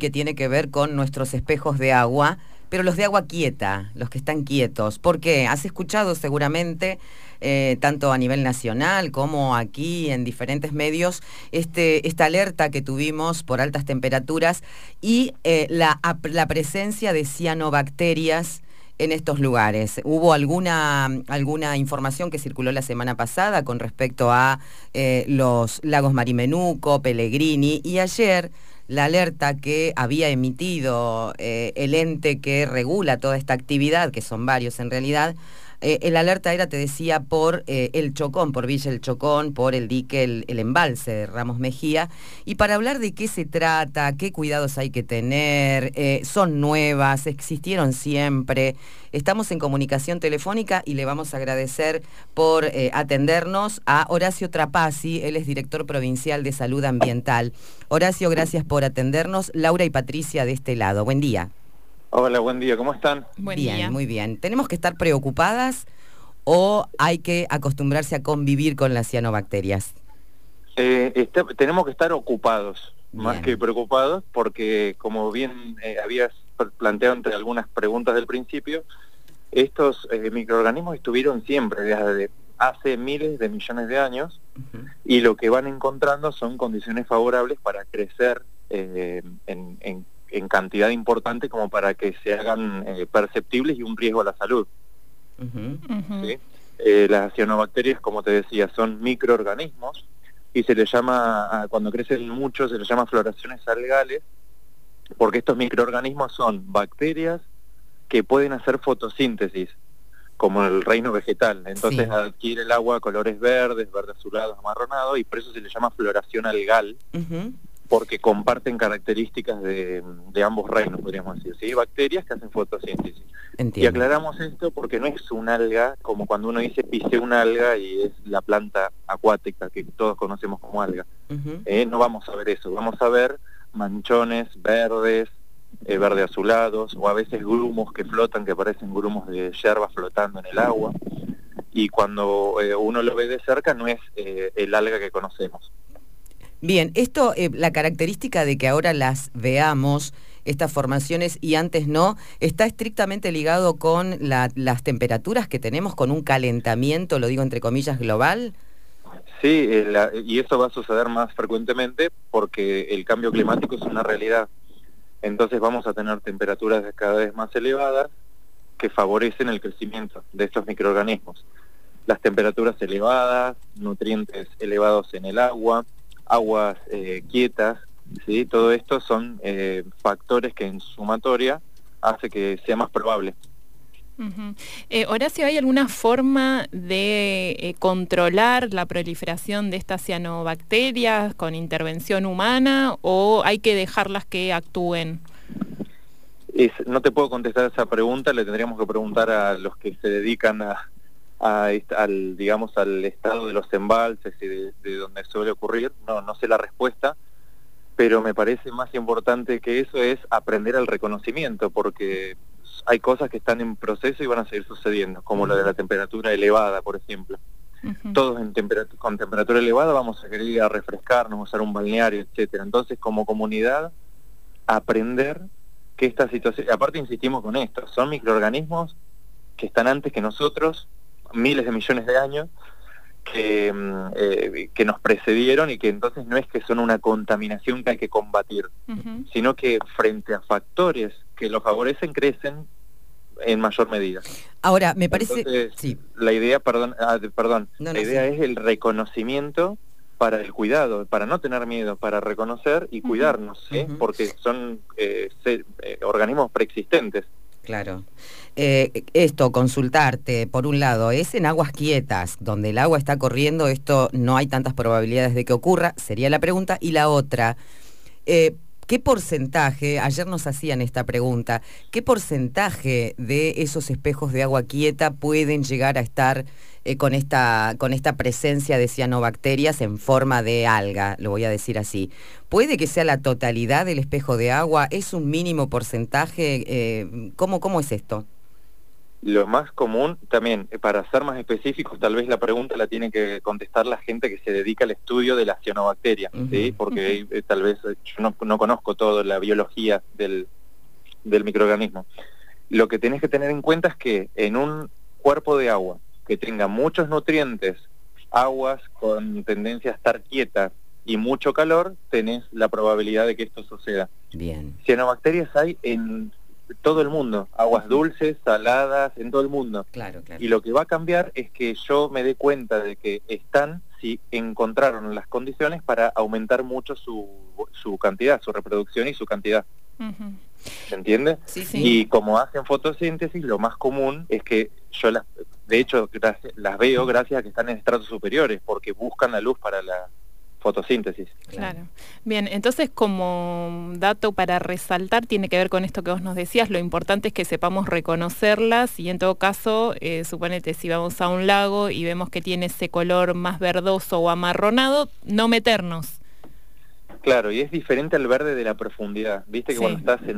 que tiene que ver con nuestros espejos de agua, pero los de agua quieta, los que están quietos. ¿Por qué? Has escuchado seguramente, tanto a nivel nacional como aquí en diferentes medios, esta alerta que tuvimos por altas temperaturas y la presencia de cianobacterias en estos lugares. ¿Hubo alguna información que circuló la semana pasada con respecto a los lagos Marimenuco, Pellegrini, y ayer la alerta que había emitido el ente que regula toda esta actividad, que son varios en realidad? El alerta era, te decía, por el Chocón, por Villa El Chocón, por el dique, el embalse de Ramos Mejía. Y para hablar de qué se trata, qué cuidados hay que tener, son nuevas, existieron siempre. Estamos en comunicación telefónica y le vamos a agradecer por atendernos a Horacio Trapazzi. Él es director provincial de Salud Ambiental. Horacio, gracias por atendernos. Laura y Patricia de este lado. Buen día. Hola, buen día, ¿cómo están? Buen día. Muy bien. ¿Tenemos que estar preocupadas o hay que acostumbrarse a convivir con las cianobacterias? Tenemos que estar ocupados, Bien. Más que preocupados, porque como bien habías planteado entre algunas preguntas del principio, estos microorganismos estuvieron siempre, desde hace miles de millones de años, y lo que van encontrando son condiciones favorables para crecer en cantidad importante como para que se hagan perceptibles y un riesgo a la salud. ¿Sí? Las cianobacterias, como te decía, son microorganismos y se les llama, cuando crecen mucho, se les llama floraciones algales, porque estos microorganismos son bacterias que pueden hacer fotosíntesis, como el reino vegetal. Entonces adquiere el agua colores verdes, verde azulado, amarronado, y por eso se le llama floración algal, porque comparten características de ambos reinos, podríamos decir, ¿sí? Bacterias que hacen fotosíntesis. Entiendo. Y aclaramos esto porque no es un alga, como cuando uno dice pisé una alga y es la planta acuática que todos conocemos como alga. No vamos a ver eso, vamos a ver manchones verdes, verde azulados, o a veces grumos que flotan, que parecen grumos de yerba flotando en el agua. Y cuando uno lo ve de cerca no es el alga que conocemos. Bien, esto, la característica de que ahora las veamos, estas formaciones, y antes no, ¿está estrictamente ligado con las temperaturas que tenemos, con un calentamiento, lo digo entre comillas, global? Sí, y eso va a suceder más frecuentemente porque el cambio climático es una realidad. Entonces vamos a tener temperaturas cada vez más elevadas que favorecen el crecimiento de estos microorganismos. Las temperaturas elevadas, nutrientes elevados en el agua, aguas quietas, ¿sí? Todo esto son factores que en sumatoria hace que sea más probable. Horacio, ¿hay alguna forma de controlar la proliferación de estas cianobacterias con intervención humana o hay que dejarlas que actúen? No te puedo contestar esa pregunta, le tendríamos que preguntar a los que se dedican al estado de los embalses y de donde suele ocurrir. No sé la respuesta, pero me parece más importante que eso es aprender al reconocimiento, porque hay cosas que están en proceso y van a seguir sucediendo, como lo de la temperatura elevada, por ejemplo. Todos con temperatura elevada vamos a querer ir a refrescarnos, usar un balneario, etcétera. Entonces, como comunidad, aprender que esta situación, aparte insistimos con esto, son microorganismos que están antes que nosotros, miles de millones de años, que nos precedieron, y que entonces no es que son una contaminación que hay que combatir, sino que frente a factores que los favorecen, crecen en mayor medida. Ahora, me parece... Entonces, sí. La idea, la idea es el reconocimiento para el cuidado, para no tener miedo, para reconocer y cuidarnos, ¿sí? Porque son organismos preexistentes. Claro. Esto, consultarte, por un lado, es en aguas quietas, donde el agua está corriendo, esto no hay tantas probabilidades de que ocurra, sería la pregunta. Y la otra, ¿qué porcentaje, ayer nos hacían esta pregunta, qué porcentaje de esos espejos de agua quieta pueden llegar a estar con esta presencia de cianobacterias en forma de alga, lo voy a decir así? ¿Puede que sea la totalidad del espejo de agua? ¿Es un mínimo porcentaje? ¿Cómo es esto? Lo más común, también, para ser más específicos, tal vez la pregunta la tiene que contestar la gente que se dedica al estudio de la cianobacteria, ¿sí? Porque tal vez yo no conozco toda la biología del microorganismo. Lo que tenés que tener en cuenta es que en un cuerpo de agua que tenga muchos nutrientes, aguas con tendencia a estar quietas y mucho calor, tenés la probabilidad de que esto suceda. Bien. Cianobacterias hay en todo el mundo, aguas dulces, saladas, en todo el mundo. Claro, claro. Y lo que va a cambiar es que yo me dé cuenta de que están, si encontraron las condiciones para aumentar mucho su cantidad, su reproducción y su cantidad. ¿Se entiende? Sí, sí. Y como hacen fotosíntesis, lo más común es que yo de hecho, las veo gracias a que están en estratos superiores, porque buscan la luz para la fotosíntesis. Claro. Bien, entonces como dato para resaltar tiene que ver con esto que vos nos decías, lo importante es que sepamos reconocerlas y en todo caso, suponete si vamos a un lago y vemos que tiene ese color más verdoso o amarronado, no meternos. Claro, y es diferente al verde de la profundidad. Viste que cuando estás en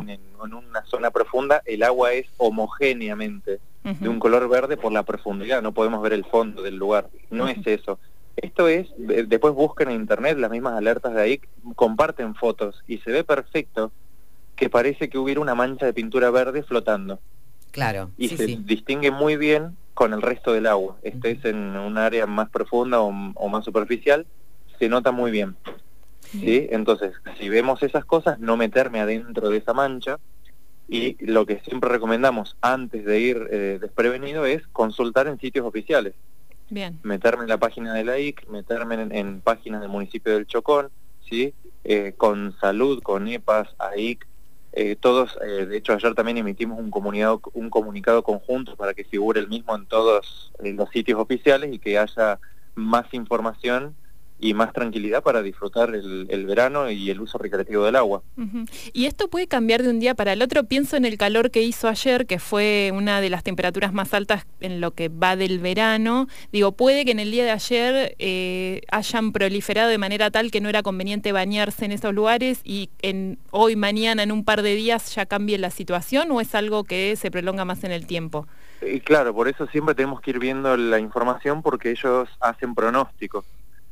una zona profunda, el agua es homogéneamente de un color verde por la profundidad, no podemos ver el fondo del lugar, no es eso. Esto es, después busquen en internet las mismas alertas de ahí, comparten fotos y se ve perfecto que parece que hubiera una mancha de pintura verde flotando. Claro. Y se distingue muy bien con el resto del agua. Es en un área más profunda o más superficial, se nota muy bien. ¿Sí? Entonces, si vemos esas cosas, no meterme adentro de esa mancha, y lo que siempre recomendamos antes de ir desprevenido es consultar en sitios oficiales. Bien. Meterme en la página de la IC, meterme en páginas del municipio del Chocón, ¿sí? Con Salud, con EPAS, AIC, todos, de hecho ayer también emitimos un comunicado conjunto para que figure el mismo en todos los sitios oficiales y que haya más información y más tranquilidad para disfrutar el verano y el uso recreativo del agua. Y esto puede cambiar de un día para el otro. Pienso en el calor que hizo ayer, que fue una de las temperaturas más altas en lo que va del verano. Digo, puede que en el día de ayer hayan proliferado de manera tal que no era conveniente bañarse en esos lugares y hoy, mañana, en un par de días ya cambie la situación, ¿o es algo que se prolonga más en el tiempo? Claro, por eso siempre tenemos que ir viendo la información, porque ellos hacen pronóstico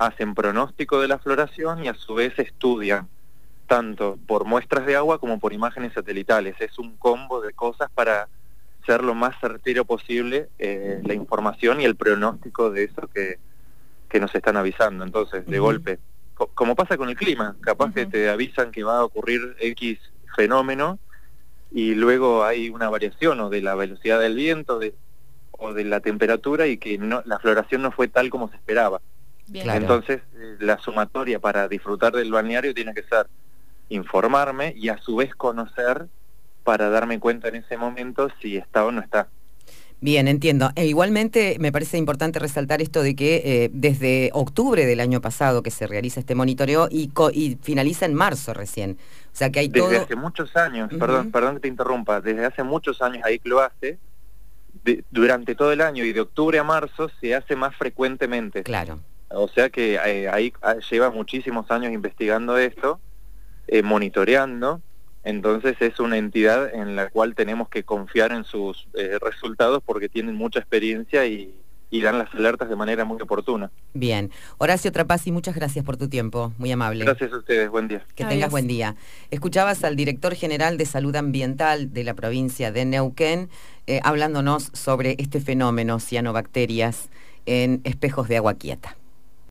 de la floración y a su vez estudian tanto por muestras de agua como por imágenes satelitales. Es un combo de cosas para ser lo más certero posible la información y el pronóstico de eso que nos están avisando. Entonces, de golpe, como pasa con el clima, capaz que te avisan que va a ocurrir X fenómeno y luego hay una variación o de la velocidad del viento o de la temperatura y que la floración no fue tal como se esperaba. Claro. Entonces, la sumatoria para disfrutar del balneario tiene que ser informarme y a su vez conocer para darme cuenta en ese momento si está o no está. Bien, entiendo. Igualmente me parece importante resaltar esto de que desde octubre del año pasado que se realiza este monitoreo y finaliza en marzo recién. O sea que hay desde hace muchos años, perdón que te interrumpa, desde hace muchos años AIC lo hace, durante todo el año y de octubre a marzo se hace más frecuentemente. Claro. O sea que ahí lleva muchísimos años investigando esto, monitoreando, entonces es una entidad en la cual tenemos que confiar en sus resultados porque tienen mucha experiencia y dan las alertas de manera muy oportuna. Bien. Horacio Trapazzi, muchas gracias por tu tiempo, muy amable. Gracias a ustedes, buen día. Que tengas buen día. Escuchabas al director general de Salud Ambiental de la provincia de Neuquén hablándonos sobre este fenómeno cianobacterias en espejos de agua quieta.